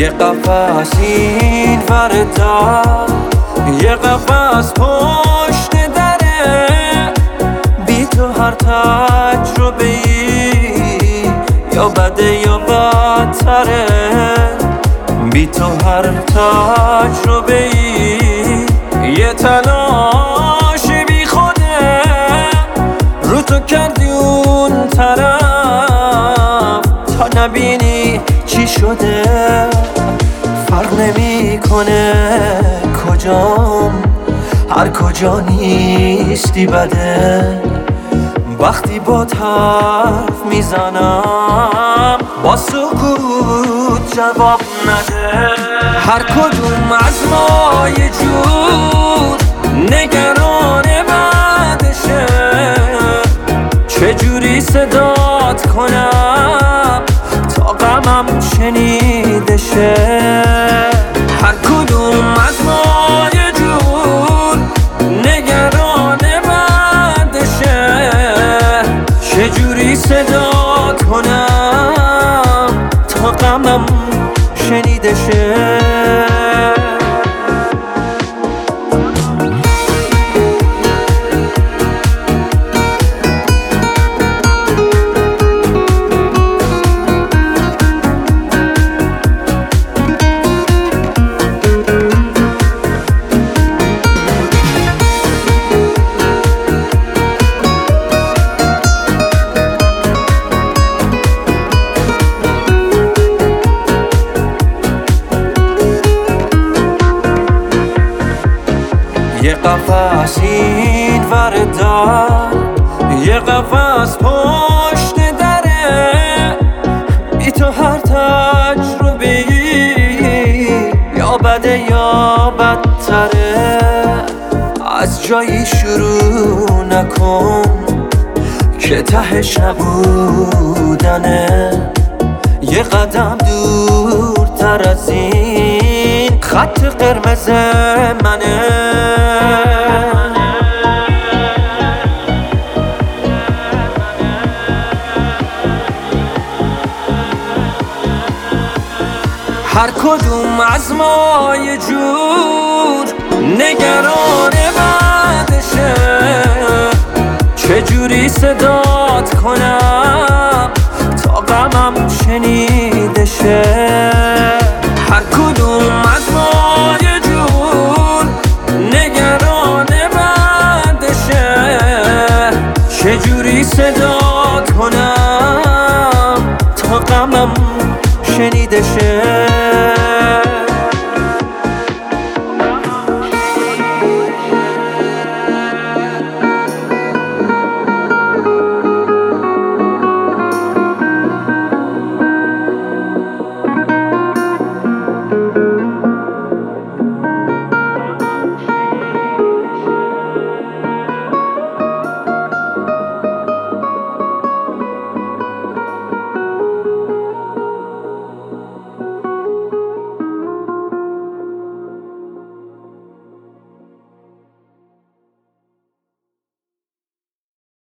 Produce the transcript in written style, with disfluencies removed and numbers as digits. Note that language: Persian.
یه قفس این وردا، یه قفس پشت دره، بی تو هر تجربه ای یا بده یا بدتره، بی تو هر تجربه ای یه تلاش بی خوده، رو تو کردی اون طرف تا نبینی چی شده. فرق نمیکنه کجام، هر کجا نیستی بده. وقتی با حرف میزنم با سکوت جواب نده. هر کدوم از ما یه جور نگران بعدشه، چجوری صدات کنم تا غمم شنیده شه. هر کدوم از ما یه جور نگران بعدشه، چجوری صدات کنم تا غمم شنیده شه. یه قفس این وردا، یه قفس پشت دره، بی تو هر تجربه یا بده یا بدتره. از جایی شروع نکن که تهش نبودنه، یه قدم دورتر از این خط قرمز منه. هر کدوم از ما یه جور نگران بعدشه، چجوری صدات کنم تا غمم شنیده شه. هر کدوم از ما یه جور نگران بعدشه، چجوری صدات کنم تا غمم شنیده شه.